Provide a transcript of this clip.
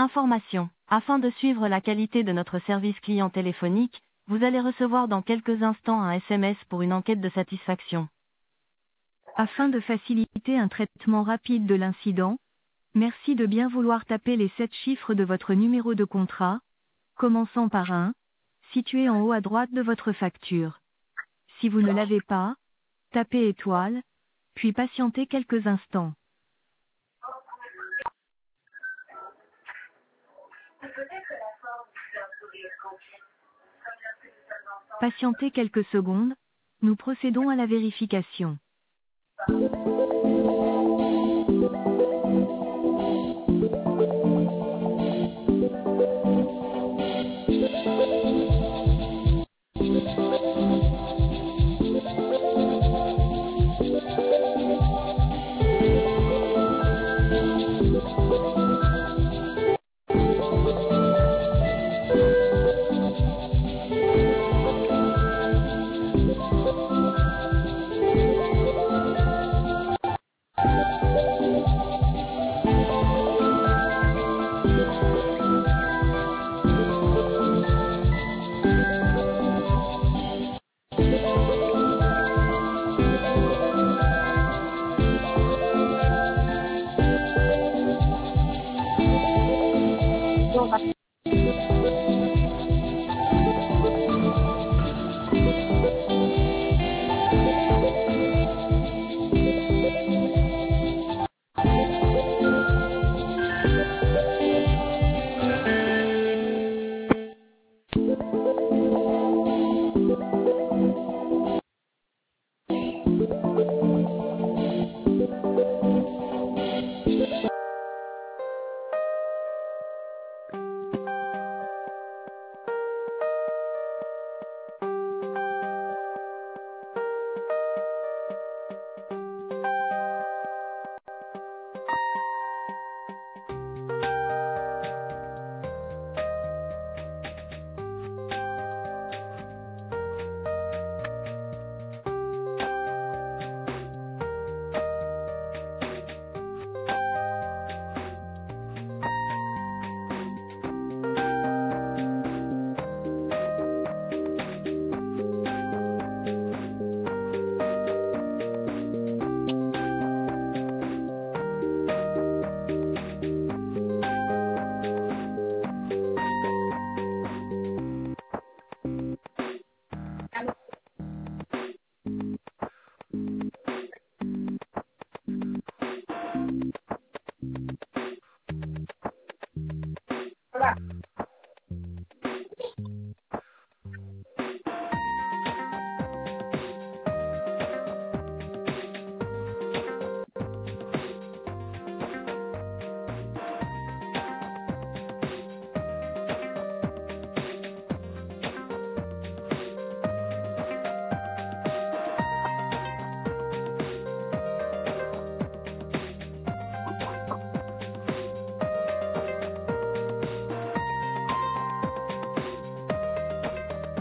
Information. Afin de suivre la qualité de notre service client téléphonique, vous allez recevoir dans quelques instants un SMS pour une enquête de satisfaction. Afin de faciliter un traitement rapide de l'incident, merci de bien vouloir taper les 7 chiffres de votre numéro de contrat, commençant par 1, situé en haut à droite de votre facture. Si vous ne l'avez pas, tapez étoile, puis patientez quelques instants. Patientez quelques secondes, nous procédons à la vérification.